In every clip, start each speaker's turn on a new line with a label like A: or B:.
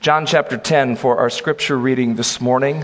A: John chapter 10 for our scripture reading this morning.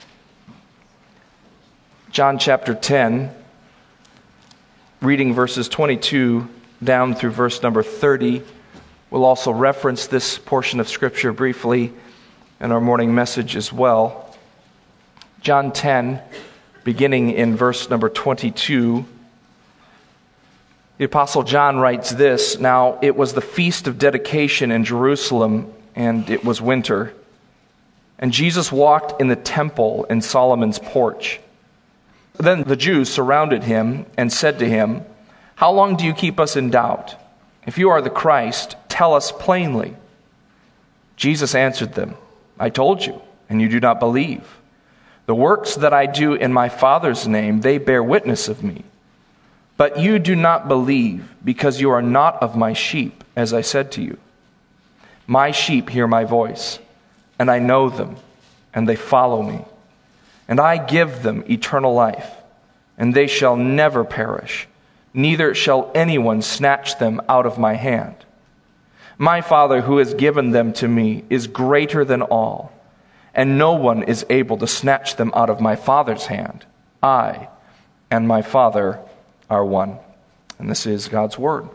A: John chapter 10, reading verses 22 down through verse number 30. We'll also reference this portion of scripture briefly in our morning message as well. John 10, beginning in verse number 22. The Apostle John writes this: "Now it was the feast of dedication in Jerusalem, and it was winter. And Jesus walked in the temple in Solomon's porch. Then the Jews surrounded him and said to him, 'How long do you keep us in doubt? If you are the Christ, tell us plainly.' Jesus answered them, 'I told you, and you do not believe. The works that I do in my Father's name, they bear witness of me. But you do not believe, because you are not of my sheep, as I said to you. My sheep hear my voice, and I know them, and they follow me. And I give them eternal life, and they shall never perish, neither shall anyone snatch them out of my hand. My Father who has given them to me is greater than all, and no one is able to snatch them out of my Father's hand. I and my Father are one." And this is God's word.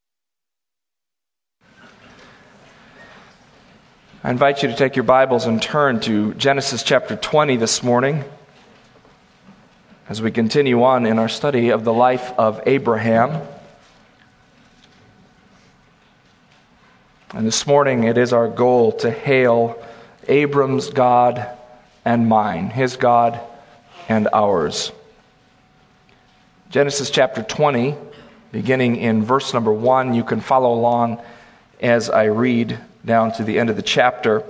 A: I invite you to take your Bibles and turn to Genesis chapter 20 this morning as we continue on in our study of the life of Abraham. And this morning it is our goal to hail Abram's God and mine, his God and ours. Genesis chapter 20, beginning in verse number 1, you can follow along as I read down to the end of the chapter.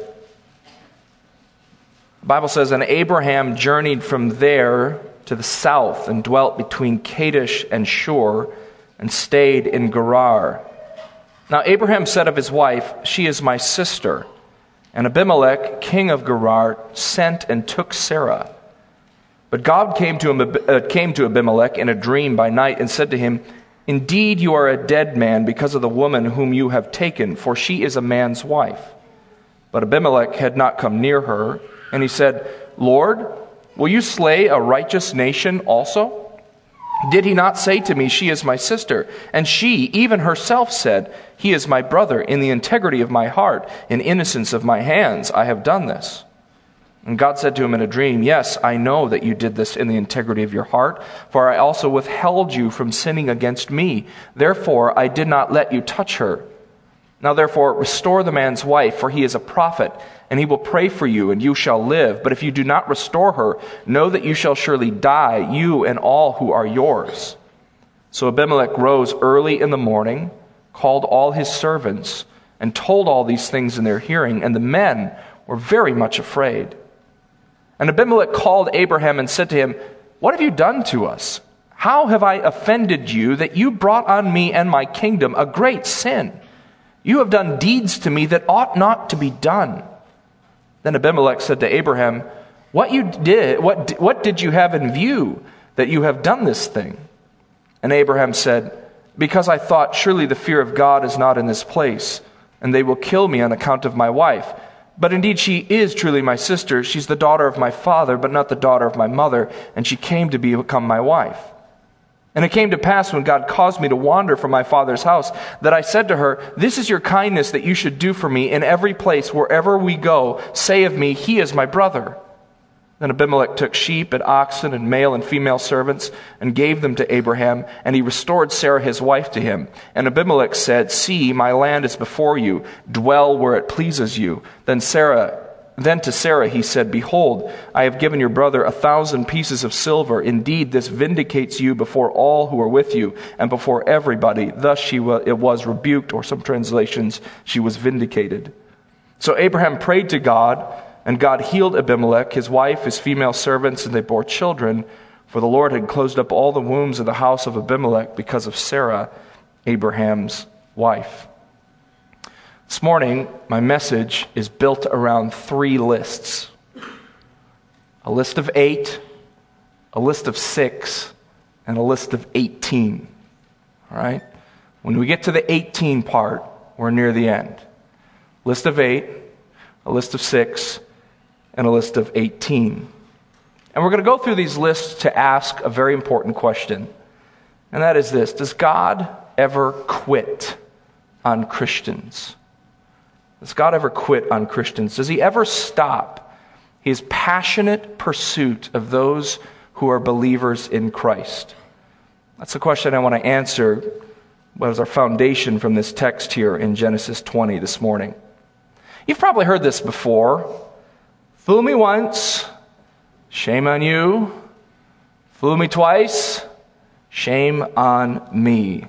A: The Bible says, "And Abraham journeyed from there to the south and dwelt between Kadesh and Shur and stayed in Gerar. Now Abraham said of his wife, 'She is my sister.' And Abimelech, king of Gerar, sent and took Sarah. But God came to Abimelech in a dream by night and said to him, 'Indeed, you are a dead man because of the woman whom you have taken, for she is a man's wife.' But Abimelech had not come near her, and he said, 'Lord, will you slay a righteous nation also? Did he not say to me, she is my sister? And she, even herself, said, he is my brother. In the integrity of my heart, in innocence of my hands, I have done this.' And God said to him in a dream, 'Yes, I know that you did this in the integrity of your heart, for I also withheld you from sinning against me. Therefore, I did not let you touch her. Now therefore, restore the man's wife, for he is a prophet, and he will pray for you, and you shall live. But if you do not restore her, know that you shall surely die, you and all who are yours.' So Abimelech rose early in the morning, called all his servants, and told all these things in their hearing, and the men were very much afraid. And Abimelech called Abraham and said to him, 'What have you done to us? How have I offended you that you brought on me and my kingdom a great sin? You have done deeds to me that ought not to be done.' Then Abimelech said to Abraham, 'What did you have in view that you have done this thing?' And Abraham said, 'Because I thought, surely the fear of God is not in this place, and they will kill me on account of my wife. But indeed she is truly my sister. She's the daughter of my father, but not the daughter of my mother, and she came to become my wife. And it came to pass when God caused me to wander from my father's house, that I said to her, this is your kindness that you should do for me in every place, wherever we go. Say of me, he is my brother.' Then Abimelech took sheep and oxen and male and female servants and gave them to Abraham, and he restored Sarah his wife to him. And Abimelech said, 'See, my land is before you. Dwell where it pleases you.' Then to Sarah he said, 'Behold, I have given your brother 1,000 pieces of silver. Indeed, this vindicates you before all who are with you and before everybody.' Thus it was rebuked," or some translations, "she was vindicated." So Abraham prayed to God, and God healed Abimelech, his wife, his female servants, and they bore children. For the Lord had closed up all the wombs of the house of Abimelech because of Sarah, Abraham's wife. This morning, my message is built around 3 lists. A list of 8, a list of 6, and a list of 18. All right? When we get to the 18 part, we're near the end. List of 8, a list of 6, and a list of 18. And we're going to go through these lists to ask a very important question. And that is this: does God ever quit on Christians? Does God ever quit on Christians? Does he ever stop his passionate pursuit of those who are believers in Christ? That's the question I want to answer as our foundation from this text here in Genesis 20 this morning. You've probably heard this before. Fool me once, shame on you. Fool me twice, shame on me.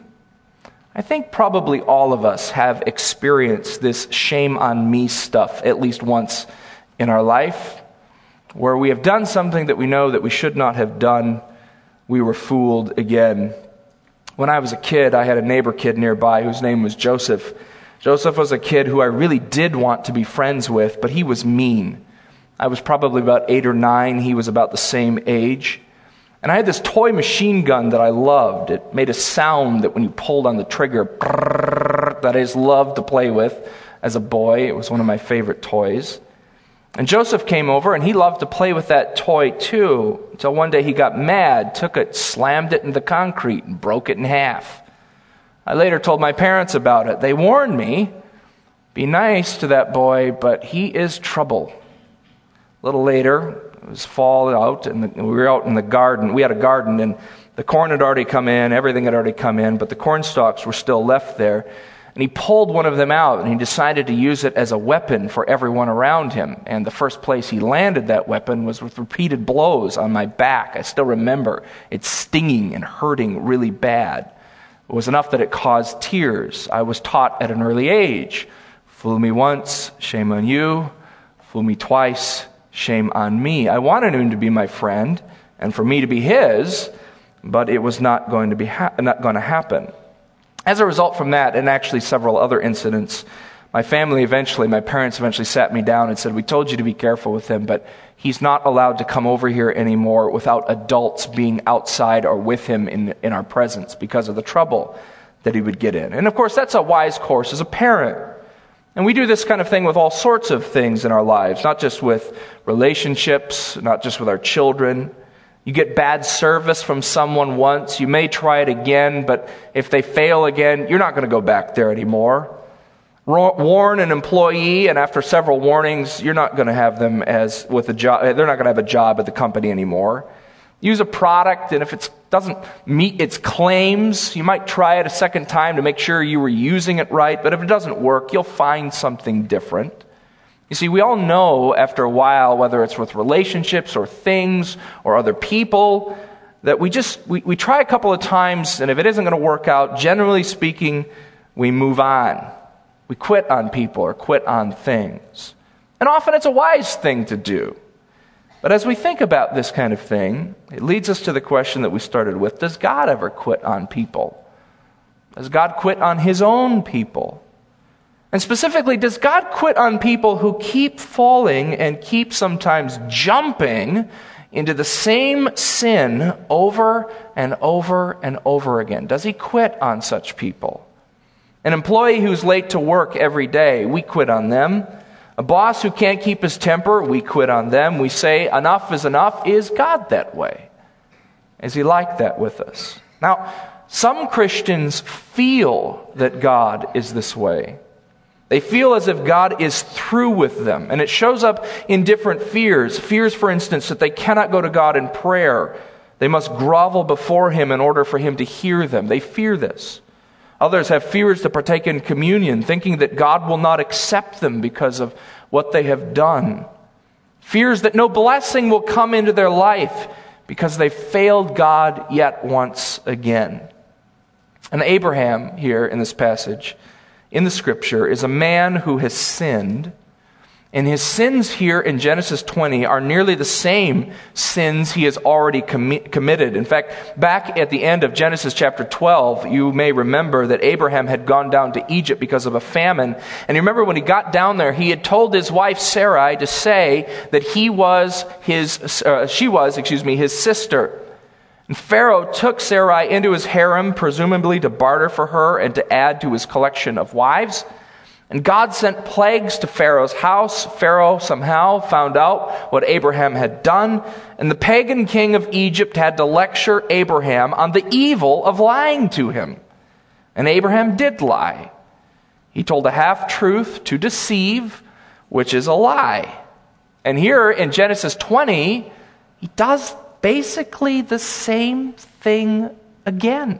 A: I think probably all of us have experienced this shame on me stuff at least once in our life, where we have done something that we know that we should not have done. We were fooled again. When I was a kid, I had a neighbor kid nearby whose name was Joseph. Joseph was a kid who I really did want to be friends with, but he was mean. I was probably about 8 or 9. He was about the same age. And I had this toy machine gun that I loved. It made a sound that when you pulled on the trigger, that I just loved to play with as a boy. It was one of my favorite toys. And Joseph came over, and he loved to play with that toy too, until one day he got mad, took it, slammed it in the concrete, and broke it in half. I later told my parents about it. They warned me, be nice to that boy, but he is trouble. A little later, it was fall out, and we were out in the garden. We had a garden, and the corn had already come in, everything had already come in, but the corn stalks were still left there. And he pulled one of them out, and he decided to use it as a weapon for everyone around him. And the first place he landed that weapon was with repeated blows on my back. I still remember it stinging and hurting really bad. It was enough that it caused tears. I was taught at an early age, fool me once, shame on you. Fool me twice, shame on me. I wanted him to be my friend and for me to be his, but it was not going to happen. As a result from that, and actually several other incidents, my parents eventually sat me down and said, we told you to be careful with him, but he's not allowed to come over here anymore without adults being outside or with him in our presence because of the trouble that he would get in. And of course, that's a wise course as a parent. And we do this kind of thing with all sorts of things in our lives, not just with relationships, not just with our children. You get bad service from someone once, you may try it again, but if they fail again, you're not going to go back there anymore. Warn an employee, and after several warnings, you're not going to have them with a job. They're not going to have a job at the company anymore. Use a product, and if it doesn't meet its claims, you might try it a second time to make sure you were using it right, but if it doesn't work, you'll find something different. You see, we all know after a while, whether it's with relationships or things or other people, that we try a couple of times, and if it isn't going to work out, generally speaking, we move on. We quit on people or quit on things. And often it's a wise thing to do. But as we think about this kind of thing, it leads us to the question that we started with: does God ever quit on people? Does God quit on his own people? And specifically, does God quit on people who keep falling and keep sometimes jumping into the same sin over and over and over again? Does he quit on such people? An employee who's late to work every day, we quit on them. A boss who can't keep his temper, we quit on them. We say enough is enough. Is God that way? Is he like that with us? Now, some Christians feel that God is this way. They feel as if God is through with them. And it shows up in different fears. Fears, for instance, that they cannot go to God in prayer. They must grovel before him in order for him to hear them. They fear this. Others have fears to partake in communion, thinking that God will not accept them because of what they have done. Fears that no blessing will come into their life because they failed God yet once again. And Abraham here in this passage, in the scripture, is a man who has sinned. And his sins here in Genesis 20 are nearly the same sins he has already committed. In fact, back at the end of Genesis chapter 12, you may remember that Abraham had gone down to Egypt because of a famine. And you remember when he got down there, he had told his wife Sarai to say that she was his sister. And Pharaoh took Sarai into his harem, presumably to barter for her and to add to his collection of wives. And God sent plagues to Pharaoh's house. Pharaoh somehow found out what Abraham had done, and the pagan king of Egypt had to lecture Abraham on the evil of lying to him. And Abraham did lie. He told a half-truth to deceive, which is a lie. And here in Genesis 20, he does basically the same thing again.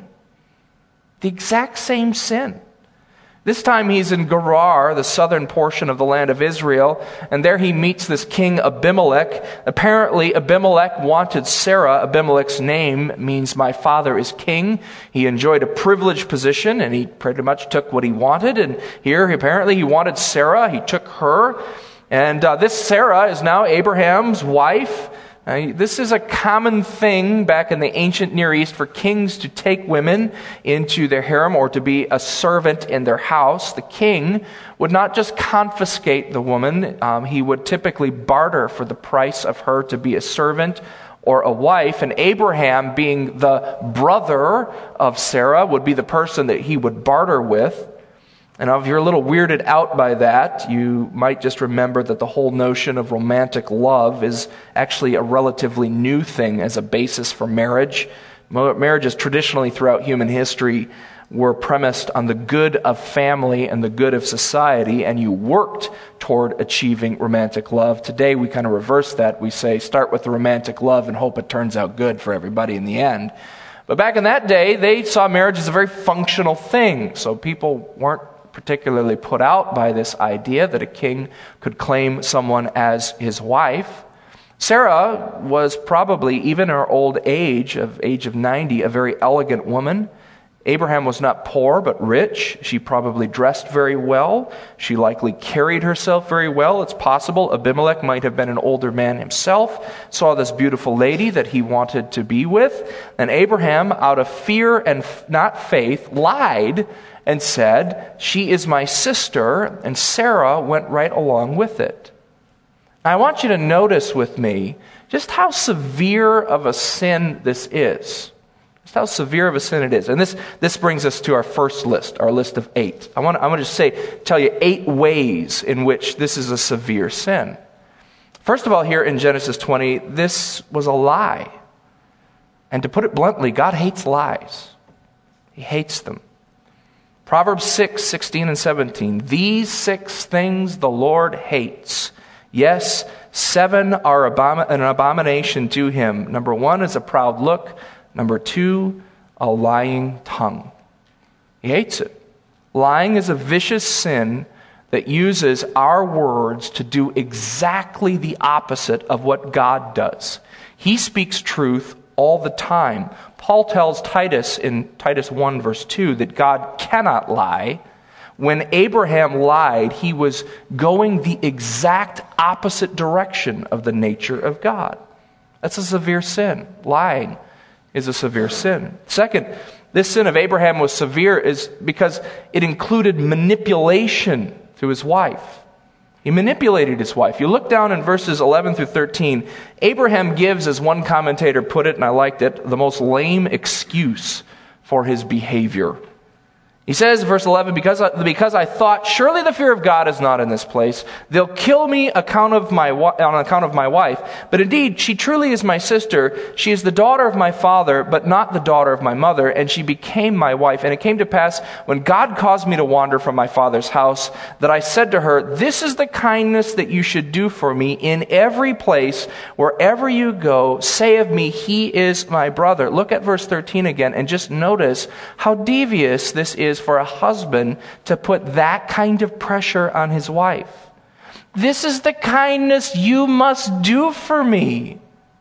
A: The exact same sin. This time he's in Gerar, the southern portion of the land of Israel, and there he meets this king Abimelech. Apparently Abimelech wanted Sarah. Abimelech's name means my father is king. He enjoyed a privileged position, and he pretty much took what he wanted. And here apparently he wanted Sarah. He took her. And this Sarah is now Abraham's wife. This is a common thing back in the ancient Near East for kings to take women into their harem or to be a servant in their house. The king would not just confiscate the woman. He would typically barter for the price of her to be a servant or a wife. And Abraham, being the brother of Sarah, would be the person that he would barter with. And if you're a little weirded out by that, you might just remember that the whole notion of romantic love is actually a relatively new thing as a basis for marriage. Marriages traditionally throughout human history were premised on the good of family and the good of society, and you worked toward achieving romantic love. Today we kind of reverse that. We say start with the romantic love and hope it turns out good for everybody in the end. But back in that day, they saw marriage as a very functional thing, so people weren't particularly put out by this idea that a king could claim someone as his wife. Sarah was probably, even in her old age of 90, a very elegant woman. Abraham was not poor, but rich. She probably dressed very well. She likely carried herself very well. It's possible Abimelech might have been an older man himself, saw this beautiful lady that he wanted to be with, and Abraham, out of fear and not faith, lied and said, "She is my sister," and Sarah went right along with it. Now, I want you to notice with me just how severe of a sin this is. Just how severe of a sin it is. And this brings us to our first list, our list of 8. I want to just tell you 8 ways in which this is a severe sin. First of all, here in Genesis 20, this was a lie. And to put it bluntly, God hates lies. He hates them. Proverbs 6:16 and 17. These 6 things the Lord hates. Yes, 7 are an abomination to him. Number 1 is a proud look. Number 2, a lying tongue. He hates it. Lying is a vicious sin that uses our words to do exactly the opposite of what God does. He speaks truth all the time. Paul tells Titus in Titus 1 verse 2 that God cannot lie. When Abraham lied, he was going the exact opposite direction of the nature of God. That's a severe sin. Lying is a severe sin. Second, this sin of Abraham was severe is because it included manipulation to his wife. He manipulated his wife. You look down in verses 11 through 13, Abraham gives, as one commentator put it, and I liked it, the most lame excuse for his behavior. He says, verse 11, because I thought, surely the fear of God is not in this place. They'll kill me on account of my wife. But indeed, she truly is my sister. She is the daughter of my father, but not the daughter of my mother. And she became my wife. And it came to pass, when God caused me to wander from my father's house, that I said to her, this is the kindness that you should do for me in every place, wherever you go. Say of me, he is my brother. Look at verse 13 again, and just notice how devious this is for a husband to put that kind of pressure on his wife. This is the kindness you must do for me.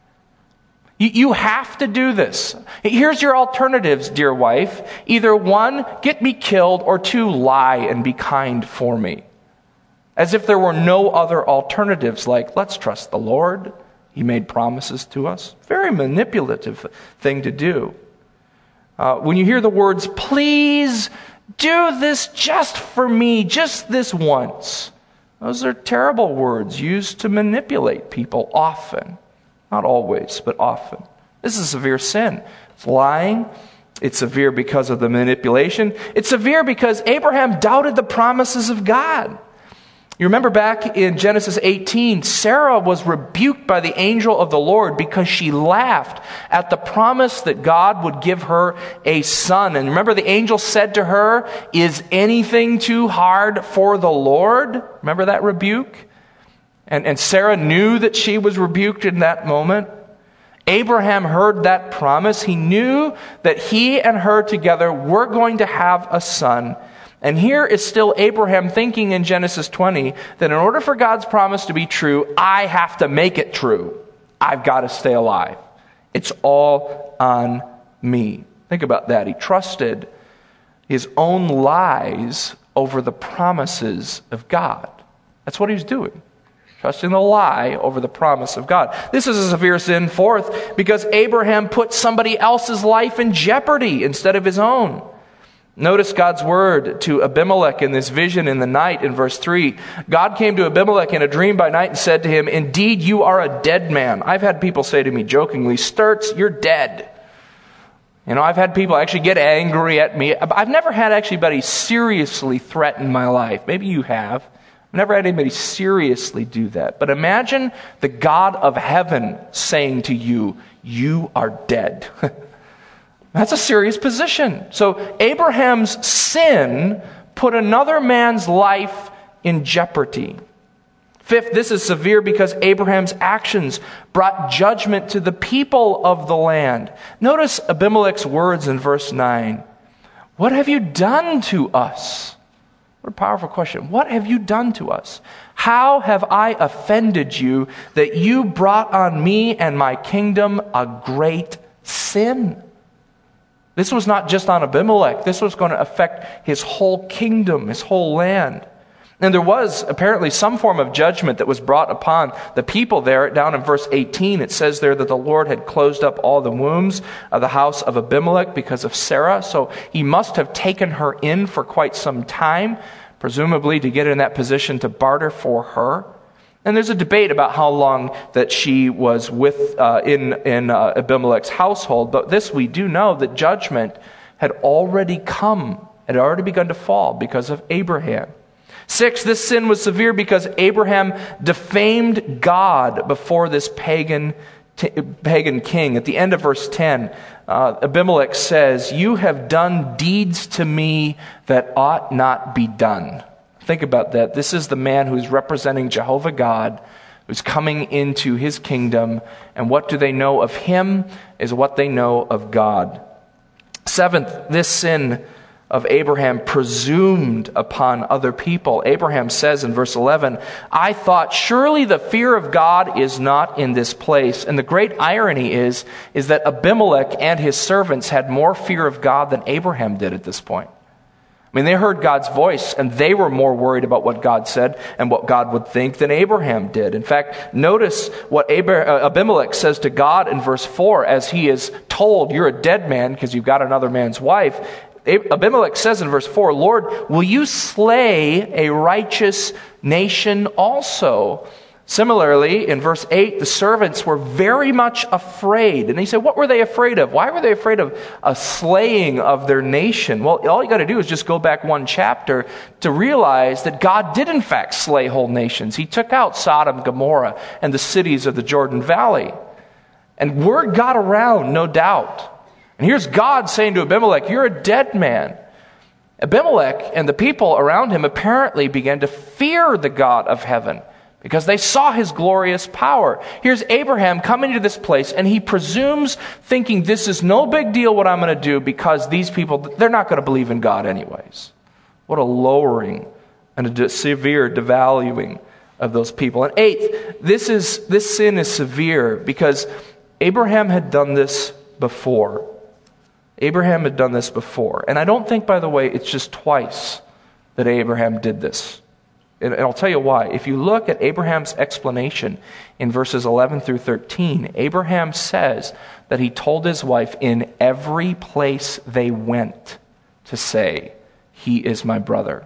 A: You have to do this. Here's your alternatives, dear wife. Either 1, get me killed, or 2, lie and be kind for me. As if there were no other alternatives, like, let's trust the Lord. He made promises to us. Very manipulative thing to do. When you hear the words, please do this just for me, just this once, those are terrible words used to manipulate people often. Not always, but often. This is a severe sin. It's lying. It's severe because of the manipulation. It's severe because Abraham doubted the promises of God. You remember back in Genesis 18, Sarah was rebuked by the angel of the Lord because she laughed at the promise that God would give her a son. And remember, the angel said to her, "Is anything too hard for the Lord?" Remember that rebuke? And Sarah knew that she was rebuked in that moment. Abraham heard that promise. He knew that he and her together were going to have a son. And here is still Abraham thinking in Genesis 20 that in order for God's promise to be true, I have to make it true. I've got to stay alive. It's all on me. Think about that. He trusted his own lies over the promises of God. That's what he was doing. Trusting the lie over the promise of God. This is a severe sin, fourth, because Abraham put somebody else's life in jeopardy instead of his own. Notice God's word to Abimelech in this vision in the night in verse 3. God came to Abimelech in a dream by night and said to him, "Indeed, you are a dead man." I've had people say to me jokingly, "Sturts, you're dead." I've had people actually get angry at me. I've never had anybody seriously threaten my life. Maybe you have. I've never had anybody seriously do that. But imagine the God of heaven saying to you, "You are dead." That's a serious position. So Abraham's sin put another man's life in jeopardy. Fifth, this is severe because Abraham's actions brought judgment to the people of the land. Notice Abimelech's words in verse 9. "What have you done to us?" What a powerful question. What have you done to us? How have I offended you that you brought on me and my kingdom a great sin? This was not just on Abimelech. This was going to affect his whole kingdom, his whole land. And there was apparently some form of judgment that was brought upon the people there. Down in verse 18, it says there that the Lord had closed up all the wombs of the house of Abimelech because of Sarah. So he must have taken her in for quite some time, presumably to get in that position to barter for her. And there's a debate about how long that she was in Abimelech's household. But this we do know, that judgment had already come. It had already begun to fall because of Abraham. 6, this sin was severe because Abraham defamed God before this pagan king. At the end of verse 10, Abimelech says, "You have done deeds to me that ought not be done." Think about that. This is the man who's representing Jehovah God, who's coming into his kingdom. And what do they know of him is what they know of God. 7th, this sin of Abraham presumed upon other people. Abraham says in verse 11, "I thought, surely the fear of God is not in this place." And the great irony is that Abimelech and his servants had more fear of God than Abraham did at this point. I mean, they heard God's voice, and they were more worried about what God said and what God would think than Abraham did. In fact, notice what Abimelech says to God in verse 4 as he is told, "You're a dead man because you've got another man's wife." Abimelech says in verse 4, "Lord, will you slay a righteous nation also?" Similarly, in verse 8, the servants were very much afraid. And he said, what were they afraid of? Why were they afraid of a slaying of their nation? Well, all you got to do is just go back one chapter to realize that God did in fact slay whole nations. He took out Sodom, Gomorrah, and the cities of the Jordan Valley. And word got around, no doubt. And here's God saying to Abimelech, "You're a dead man." Abimelech and the people around him apparently began to fear the God of heaven, because they saw his glorious power. Here's Abraham coming to this place, and he presumes, thinking this is no big deal what I'm going to do, because these people, they're not going to believe in God anyways. What a lowering and a severe devaluing of those people. And 8th, this sin is severe because Abraham had done this before. Abraham had done this before. And I don't think, by the way, it's just twice that Abraham did this. And I'll tell you why. If you look at Abraham's explanation in verses 11 through 13, Abraham says that he told his wife in every place they went to say, "He is my brother."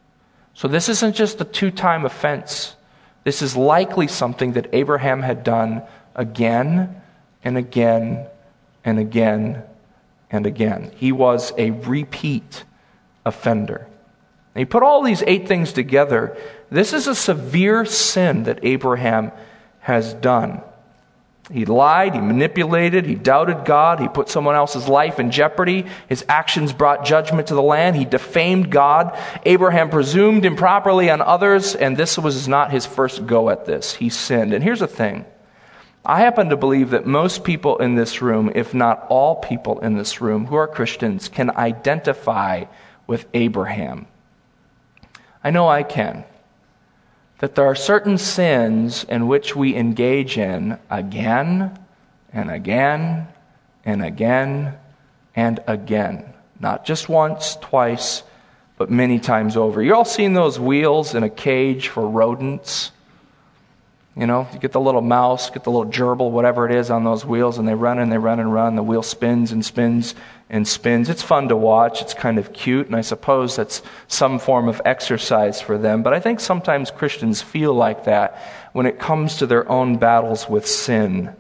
A: So this isn't just a two-time offense. This is likely something that Abraham had done again and again and again and again. He was a repeat offender. And you put all these 8 things together, this is a severe sin that Abraham has done. He lied, he manipulated, he doubted God, he put someone else's life in jeopardy, his actions brought judgment to the land, he defamed God. Abraham presumed improperly on others, and this was not his first go at this. He sinned. And here's the thing. I happen to believe that most people in this room, if not all people in this room who are Christians, can identify with Abraham. I know I can. That there are certain sins in which we engage in again and again and again and again. Not just once, twice, but many times over. You all seen those wheels in a cage for rodents? You know, you get the little mouse, get the little gerbil, whatever it is on those wheels, and they run and they run and run. The wheel spins and spins and spins. It's fun to watch. It's kind of cute, and I suppose that's some form of exercise for them. But I think sometimes Christians feel like that when it comes to their own battles with sin.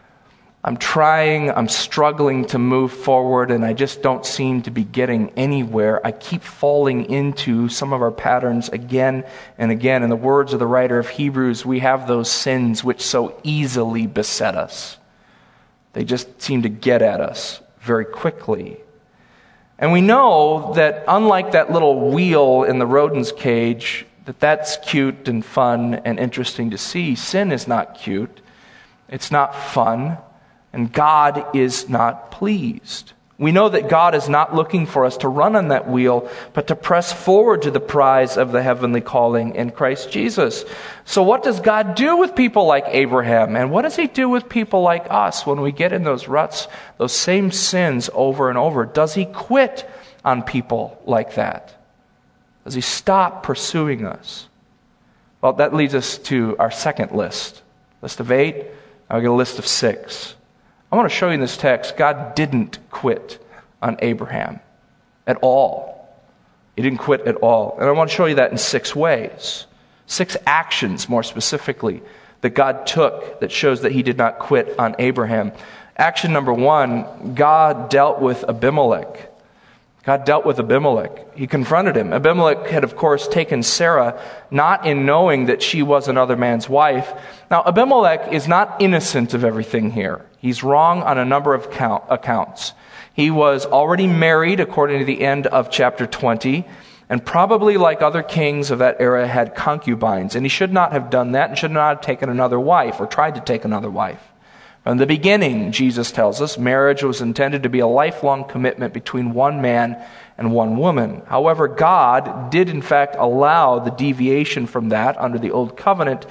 A: I'm struggling to move forward, and I just don't seem to be getting anywhere. I keep falling into some of our patterns again and again. In the words of the writer of Hebrews, we have those sins which so easily beset us. They just seem to get at us very quickly. And we know that unlike that little wheel in the rodent's cage, that's cute and fun and interesting to see. Sin is not cute. It's not fun. And God is not pleased. We know that God is not looking for us to run on that wheel, but to press forward to the prize of the heavenly calling in Christ Jesus. So what does God do with people like Abraham? And what does he do with people like us when we get in those ruts, those same sins over and over? Does he quit on people like that? Does he stop pursuing us? Well, that leads us to our second list. List of 8. Now we get a list of 6. I want to show you in this text, God didn't quit on Abraham at all. He didn't quit at all. And I want to show you that in 6 ways. 6 actions, more specifically, that God took that shows that he did not quit on Abraham. Action number 1, God dealt with Abimelech. God dealt with Abimelech. He confronted him. Abimelech had, of course, taken Sarah, not in knowing that she was another man's wife. Now, Abimelech is not innocent of everything here. He's wrong on a number of accounts. He was already married, according to the end of chapter 20, and probably, like other kings of that era, had concubines. And he should not have done that and should not have taken another wife or tried to take another wife. From the beginning, Jesus tells us, marriage was intended to be a lifelong commitment between one man and one woman. However, God did in fact allow the deviation from that under the Old Covenant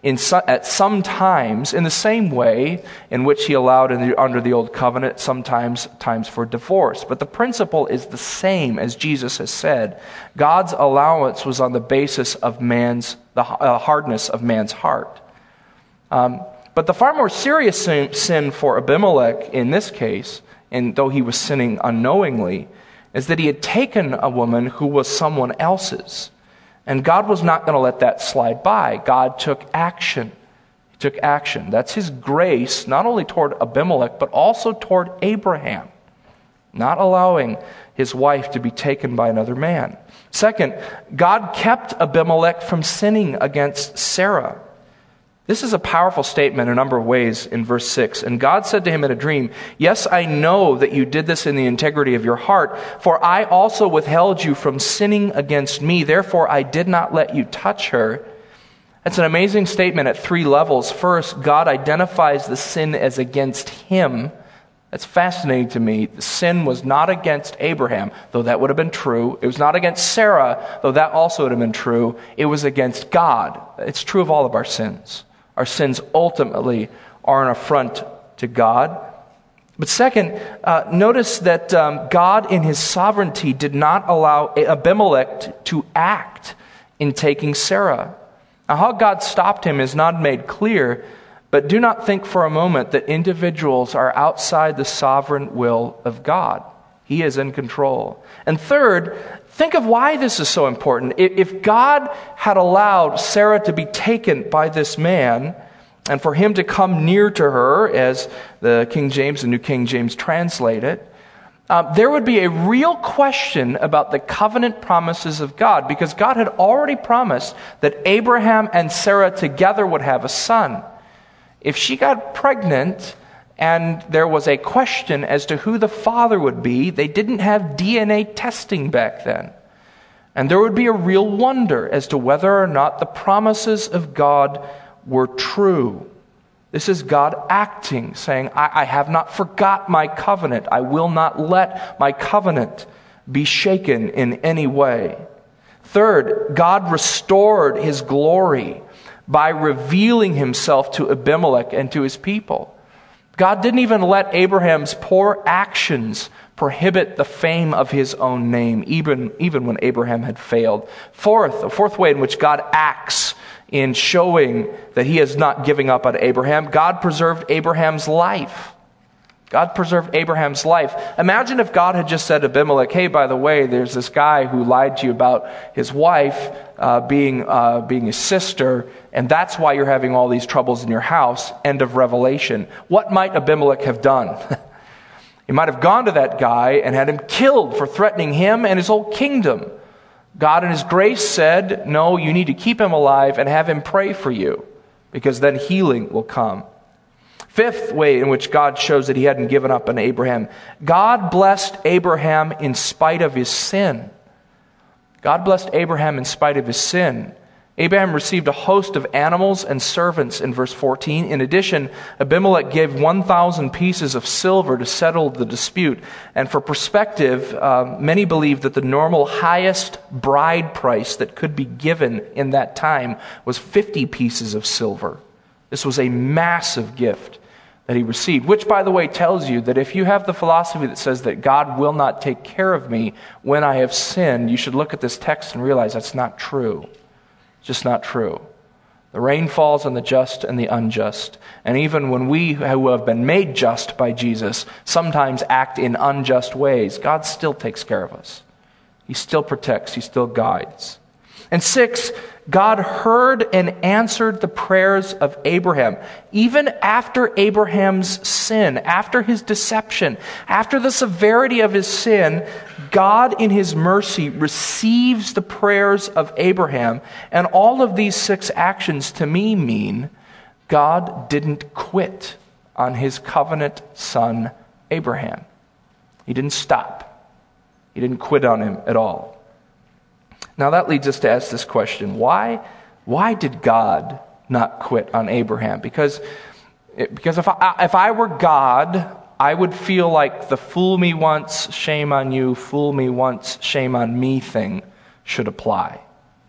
A: at some times in the same way in which he allowed under the Old Covenant sometimes times for divorce. But the principle is the same, as Jesus has said. God's allowance was on the basis of the hardness of man's heart. But the far more serious sin for Abimelech in this case, and though he was sinning unknowingly, is that he had taken a woman who was someone else's. And God was not going to let that slide by. God took action. He took action. That's his grace, not only toward Abimelech, but also toward Abraham, not allowing his wife to be taken by another man. Second, God kept Abimelech from sinning against Sarah. This is a powerful statement in a number of ways in verse 6. And God said to him in a dream, "Yes, I know that you did this in the integrity of your heart, for I also withheld you from sinning against me. Therefore, I did not let you touch her." That's an amazing statement at 3 levels. First, God identifies the sin as against him. That's fascinating to me. The sin was not against Abraham, though that would have been true. It was not against Sarah, though that also would have been true. It was against God. It's true of all of our sins. Our sins ultimately are an affront to God. But second, notice that God in his sovereignty did not allow Abimelech to act in taking Sarah. Now, how God stopped him is not made clear, but do not think for a moment that individuals are outside the sovereign will of God. He is in control. And third, think of why this is so important. If God had allowed Sarah to be taken by this man, and for him to come near to her, as the King James and New King James translate it, there would be a real question about the covenant promises of God, because God had already promised that Abraham and Sarah together would have a son. If she got pregnant and there was a question as to who the father would be, they didn't have DNA testing back then. And there would be a real wonder as to whether or not the promises of God were true. This is God acting, saying, I have not forgot my covenant. I will not let my covenant be shaken in any way. Third, God restored his glory by revealing himself to Abimelech and to his people. God didn't even let Abraham's poor actions prohibit the fame of his own name, even when Abraham had failed. A fourth way in which God acts in showing that he is not giving up on Abraham, God preserved Abraham's life. God preserved Abraham's life. Imagine if God had just said to Abimelech, hey, by the way, there's this guy who lied to you about his wife being his sister, and that's why you're having all these troubles in your house. End of Revelation. What might Abimelech have done? He might have gone to that guy and had him killed for threatening him and his whole kingdom. God in his grace said, no, you need to keep him alive and have him pray for you, because then healing will come. Fifth way in which God shows that he hadn't given up on Abraham. God blessed Abraham in spite of his sin. God blessed Abraham in spite of his sin. Abraham received a host of animals and servants in verse 14. In addition, Abimelech gave 1,000 pieces of silver to settle the dispute. And for perspective, many believe that the normal highest bride price that could be given in that time was 50 pieces of silver. This was a massive gift that he received, which, by the way, tells you that if you have the philosophy that says that God will not take care of me when I have sinned, you should look at this text and realize that's not true. It's just not true. The rain falls on the just and the unjust. And even when we who have been made just by Jesus sometimes act in unjust ways, God still takes care of us. He still protects. He still guides. And 6, God heard and answered the prayers of Abraham. Even after Abraham's sin, after his deception, after the severity of his sin, God in his mercy receives the prayers of Abraham. And all of these 6 actions to me mean God didn't quit on his covenant son, Abraham. He didn't stop. He didn't quit on him at all. Now that leads us to ask this question. Why did God not quit on Abraham? Because if I were God, I would feel like the fool me once, shame on you, fool me once, shame on me thing should apply.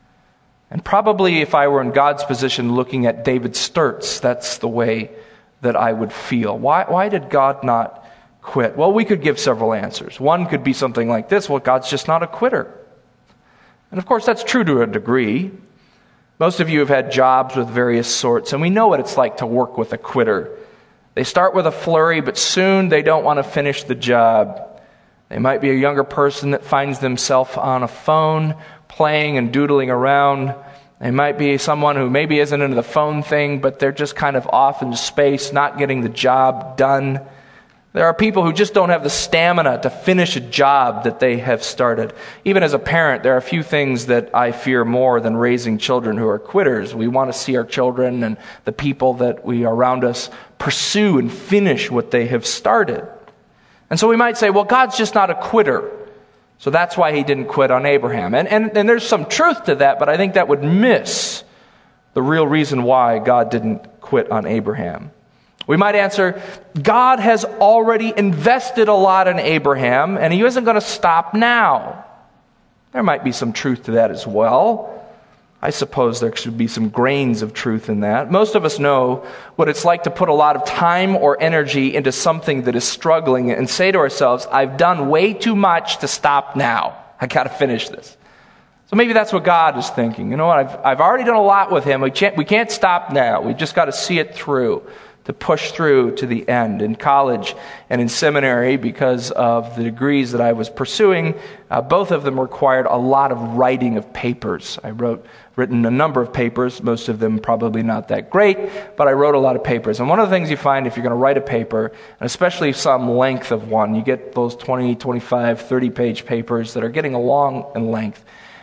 A: And probably if I were in God's position looking at David Sturtz, that's the way that I would feel. Why did God not quit? Well, we could give several answers. One could be something like this: well, God's just not a quitter. And of course, that's true to a degree. Most of you have had jobs with various sorts, and we know what it's like to work with a quitter. They start with a flurry, but soon they don't want to finish the job. They might be a younger person that finds themselves on a phone, playing and doodling around. They might be someone who maybe isn't into the phone thing, but they're just kind of off in space, not getting the job done. There are people who just don't have the stamina to finish a job that they have started. Even as a parent, there are a few things that I fear more than raising children who are quitters. We want to see our children and the people that we are around us pursue and finish what they have started. And so we might say, well, God's just not a quitter. So that's why he didn't quit on Abraham. And there's some truth to that, but I think that would miss the real reason why God didn't quit on Abraham. We might answer, God has already invested a lot in Abraham, and he isn't going to stop now. There might be some truth to that as well. I suppose there should be some grains of truth in that. Most of us know what it's like to put a lot of time or energy into something that is struggling and say to ourselves, I've done way too much to stop now. I got to finish this. So maybe that's what God is thinking. You know what? I've already done a lot with him. We can't stop now. We've just got to see it through to push through to the end. In college and in seminary, because of the degrees that I was pursuing, both of them required a lot of writing of papers. I written a number of papers, most of them probably not that great, but I wrote a lot of papers. And one of the things you find if you're going to write a paper, and especially some length of one, you get those 20, 25, 30-page papers that are getting along in length,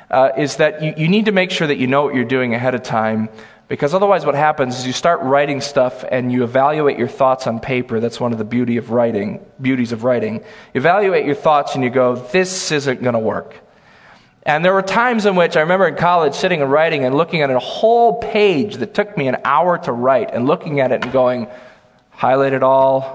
A: is that you need to make sure that you know what you're doing ahead of time, because otherwise what happens is you start writing stuff and you evaluate your thoughts on paper. That's one of the beauties of writing. You evaluate your thoughts and you go, this isn't going to work. And there were times in which I remember in college sitting and writing and looking at a whole page that took me an hour to write and looking at it and going, highlight it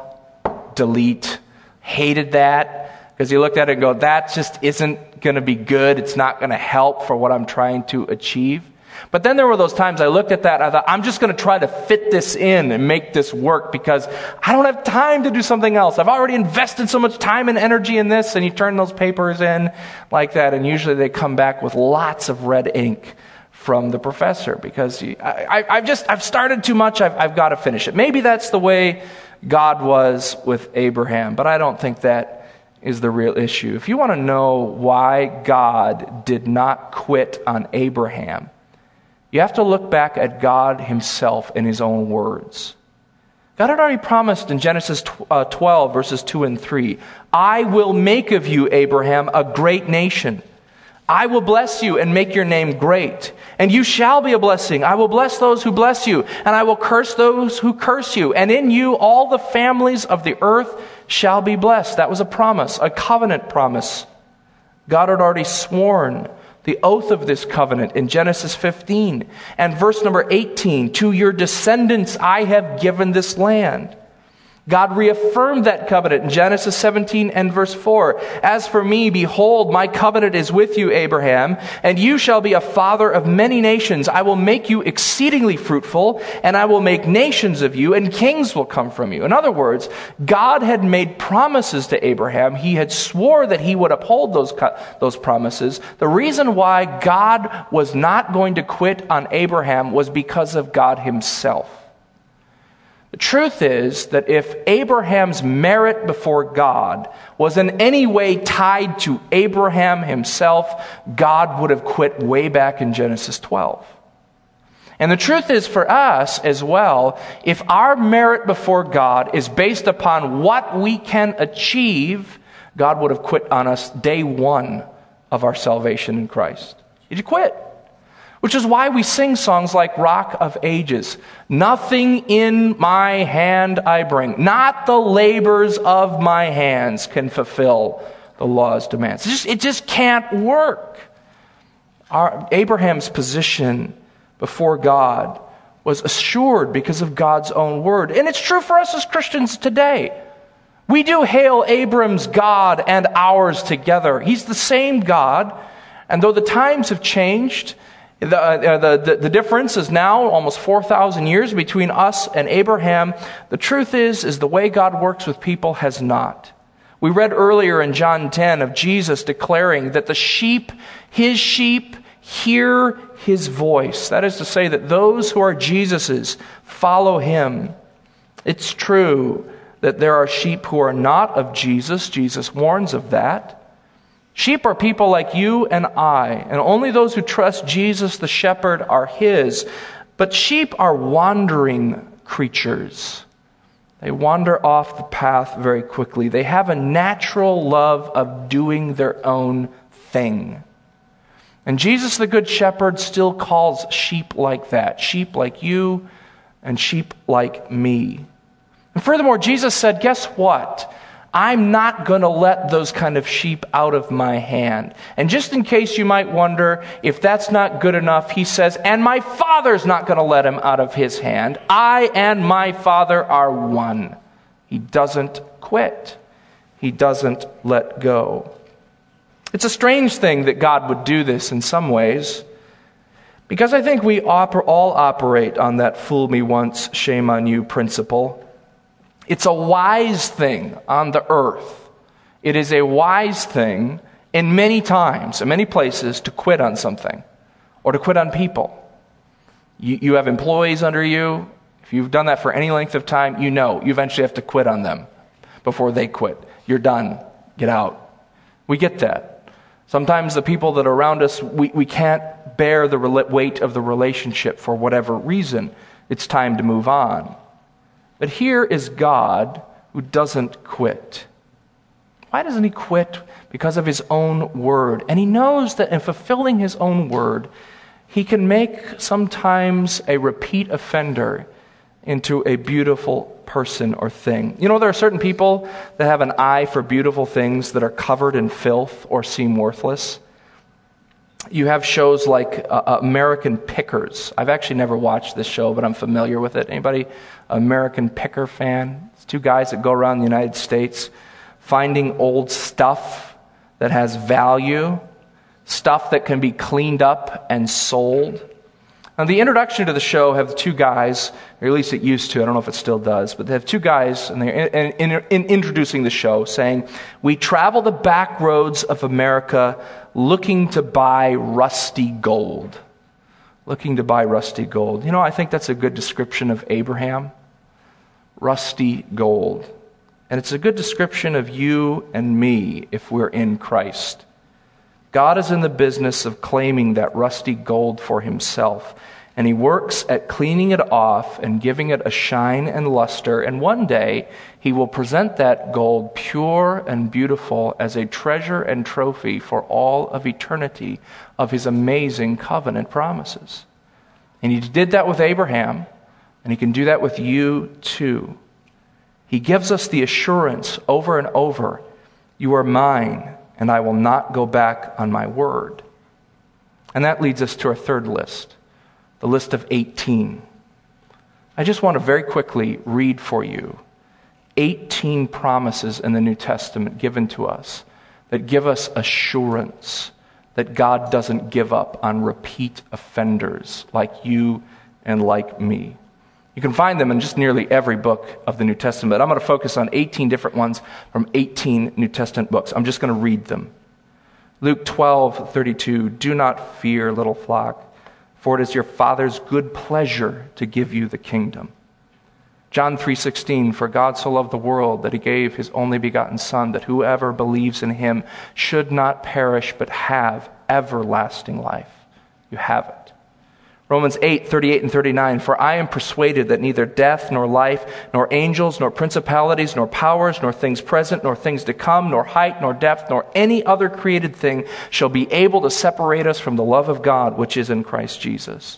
A: all, delete, hated that. Because you looked at it and go, that just isn't going to be good. It's not going to help for what I'm trying to achieve. But then there were those times I looked at that and I thought, I'm just going to try to fit this in and make this work because I don't have time to do something else. I've already invested so much time and energy in this, and you turn those papers in like that, and usually they come back with lots of red ink from the professor because I've started too much, I've got to finish it. Maybe that's the way God was with Abraham, but I don't think that is the real issue. If you want to know why God did not quit on Abraham, you have to look back at God himself in his own words. God had already promised in Genesis 12, verses 2 and 3, I will make of you, Abraham, a great nation. I will bless you and make your name great, and you shall be a blessing. I will bless those who bless you, and I will curse those who curse you. And in you all the families of the earth shall be blessed. That was a promise, a covenant promise. God had already sworn the oath of this covenant in Genesis 15. And verse number 18, to your descendants I have given this land. God reaffirmed that covenant in Genesis 17 and verse 4. As for me, behold, my covenant is with you, Abraham, and you shall be a father of many nations. I will make you exceedingly fruitful, and I will make nations of you, and kings will come from you. In other words, God had made promises to Abraham. He had swore that he would uphold those promises. The reason why God was not going to quit on Abraham was because of God himself. The truth is that if Abraham's merit before God was in any way tied to Abraham himself, God would have quit way back in Genesis 12. And the truth is for us as well, if our merit before God is based upon what we can achieve, God would have quit on us day one of our salvation in Christ. He'd quit. Which is why we sing songs like Rock of Ages. Nothing in my hand I bring. Not the labors of my hands can fulfill the law's demands. It just can't work. Abraham's position before God was assured because of God's own word. And it's true for us as Christians today. We do hail Abram's God and ours together. He's the same God. And though the times have changed, the difference is now almost 4,000 years between us and Abraham. The truth is the way God works with people has not. We read earlier in John 10 of Jesus declaring that his sheep hear his voice. That is to say that those who are Jesus's follow him. It's true that there are sheep who are not of Jesus. Jesus warns of that. Sheep are people like you and I, and only those who trust Jesus the shepherd are his. But sheep are wandering creatures. They wander off the path very quickly. They have a natural love of doing their own thing. And Jesus the good shepherd still calls sheep like that, sheep like you and sheep like me. And furthermore, Jesus said, guess what? I'm not going to let those kind of sheep out of my hand. And just in case you might wonder if that's not good enough, he says, and my Father's not going to let him out of his hand. I and my Father are one. He doesn't quit. He doesn't let go. It's a strange thing that God would do this in some ways, because I think we all operate on that fool me once, shame on you principle. It's a wise thing on the earth. It is a wise thing in many times, in many places, to quit on something or to quit on people. You have employees under you. If you've done that for any length of time, you know you eventually have to quit on them before they quit. You're done. Get out. We get that. Sometimes the people that are around us, we can't bear the weight of the relationship for whatever reason. It's time to move on. But here is God who doesn't quit. Why doesn't he quit? Because of his own word. And he knows that in fulfilling his own word, he can make sometimes a repeat offender into a beautiful person or thing. You know, there are certain people that have an eye for beautiful things that are covered in filth or seem worthless. You have shows like American Pickers. I've actually never watched this show, but I'm familiar with it. Anybody American Picker fan? It's two guys that go around the United States finding old stuff that has value, stuff that can be cleaned up and sold. Now, the introduction to the show have two guys, or at least it used to, I don't know if it still does, but they have two guys, and they're in introducing the show, saying, "We travel the back roads of America looking to buy rusty gold." Looking to buy rusty gold. You know, I think that's a good description of Abraham. Rusty gold. And it's a good description of you and me if we're in Christ. God is in the business of claiming that rusty gold for himself, and he works at cleaning it off and giving it a shine and luster, and one day he will present that gold pure and beautiful as a treasure and trophy for all of eternity of his amazing covenant promises. And he did that with Abraham, and he can do that with you too. He gives us the assurance over and over, "You are mine, and I will not go back on my word." And that leads us to our third list, the list of 18. I just want to very quickly read for you 18 promises in the New Testament given to us that give us assurance that God doesn't give up on repeat offenders like you and like me. You can find them in just nearly every book of the New Testament. I'm going to focus on 18 different ones from 18 New Testament books. I'm just going to read them. Luke 12:32, "Do not fear, little flock, for it is your Father's good pleasure to give you the kingdom." John 3:16, "For God so loved the world that he gave his only begotten Son, that whoever believes in him should not perish but have everlasting life." You have it. Romans 8:38 and 39, "For I am persuaded that neither death, nor life, nor angels, nor principalities, nor powers, nor things present, nor things to come, nor height, nor depth, nor any other created thing shall be able to separate us from the love of God, which is in Christ Jesus."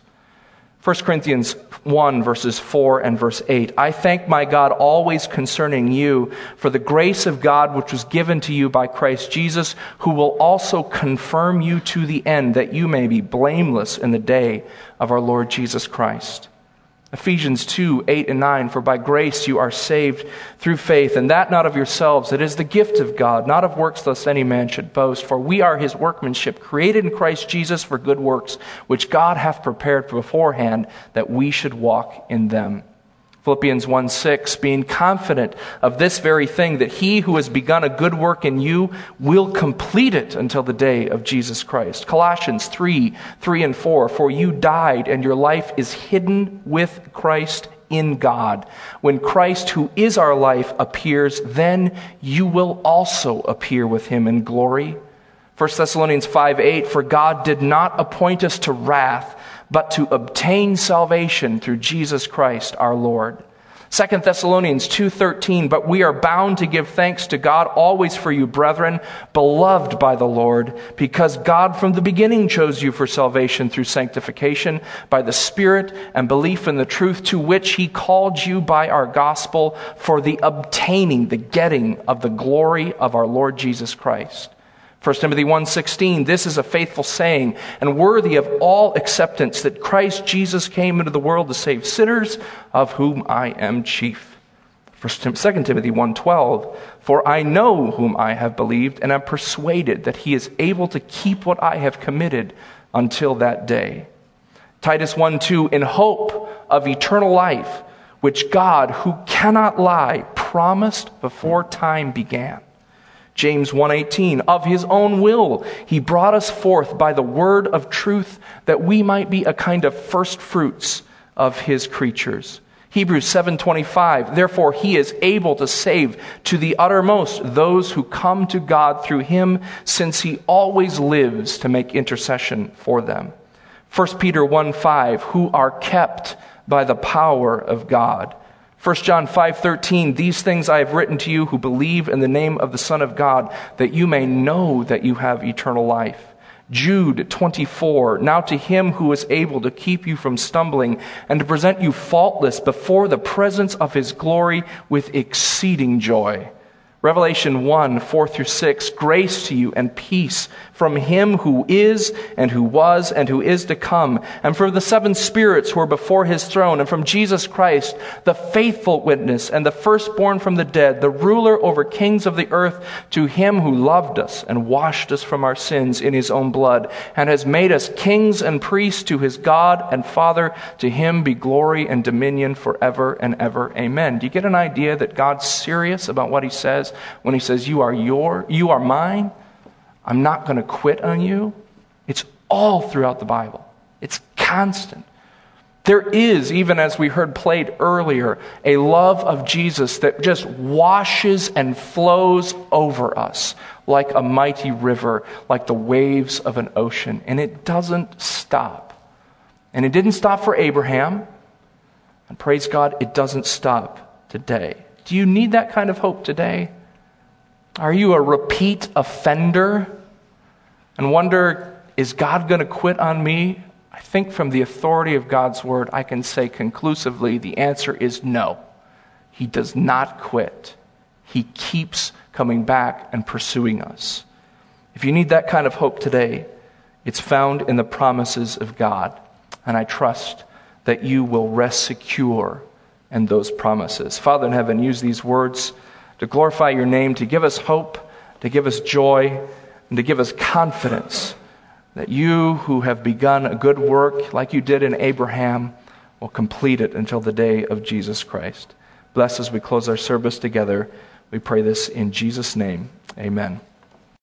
A: 1 Corinthians 1, verses 4 and verse 8, "I thank my God always concerning you for the grace of God which was given to you by Christ Jesus, who will also confirm you to the end, that you may be blameless in the day of our Lord Jesus Christ." Ephesians 2:8 and 9, "For by grace you are saved through faith, and that not of yourselves. It is the gift of God, not of works, lest any man should boast. For we are his workmanship, created in Christ Jesus for good works, which God hath prepared beforehand that we should walk in them." Philippians 1:6, "Being confident of this very thing, that he who has begun a good work in you will complete it until the day of Jesus Christ." Colossians 3:3 and 4, "For you died, and your life is hidden with Christ in God. When Christ, who is our life, appears, then you will also appear with him in glory." 1 Thessalonians 5:8, "For God did not appoint us to wrath, but to obtain salvation through Jesus Christ our Lord." 2 Thessalonians 2:13, "But we are bound to give thanks to God always for you, brethren, beloved by the Lord, because God from the beginning chose you for salvation through sanctification by the Spirit and belief in the truth, to which he called you by our gospel for the obtaining, the getting of the glory of our Lord Jesus Christ." 1 Timothy 1:16, "This is a faithful saying and worthy of all acceptance, that Christ Jesus came into the world to save sinners, of whom I am chief." 2 Timothy 1:12, "For I know whom I have believed, and am persuaded that he is able to keep what I have committed until that day." Titus 1:2, "In hope of eternal life, which God, who cannot lie, promised before time began." James 1:18, "Of his own will he brought us forth by the word of truth, that we might be a kind of first fruits of his creatures. Hebrews 7:25, therefore he is able to save to the uttermost those who come to God through him, since he always lives to make intercession for them. 1 Peter 1:5, who are kept by the power of God. 1 John 5:13, these things I have written to you who believe in the name of the Son of God, that you may know that you have eternal life. Jude 24, now to him who is able to keep you from stumbling and to present you faultless before the presence of his glory with exceeding joy. Revelation 1:4-6, grace to you and peace from him who is and who was and who is to come, and from the seven spirits who are before his throne, and from Jesus Christ, the faithful witness and the firstborn from the dead, the ruler over kings of the earth, to him who loved us and washed us from our sins in his own blood, and has made us kings and priests to his God and Father. To him be glory and dominion forever and ever. Amen. Do you get an idea that God's serious about what he says? When he says, you are mine, I'm not going to quit on you. It's all throughout the Bible. It's constant. There is, even as we heard played earlier, a love of Jesus that just washes and flows over us like a mighty river, like the waves of an ocean. And it doesn't stop. And it didn't stop for Abraham. And praise God, it doesn't stop today. Do you need that kind of hope today? Are you a repeat offender and wonder, is God going to quit on me? I think from the authority of God's word, I can say conclusively the answer is no. He does not quit. He keeps coming back and pursuing us. If you need that kind of hope today, it's found in the promises of God. And I trust that you will rest secure in those promises. Father in heaven, use these words to glorify your name, to give us hope, to give us joy, and to give us confidence that you who have begun a good work like you did in Abraham will complete it until the day of Jesus Christ. Bless as we close our service together. We pray this in Jesus' name. Amen.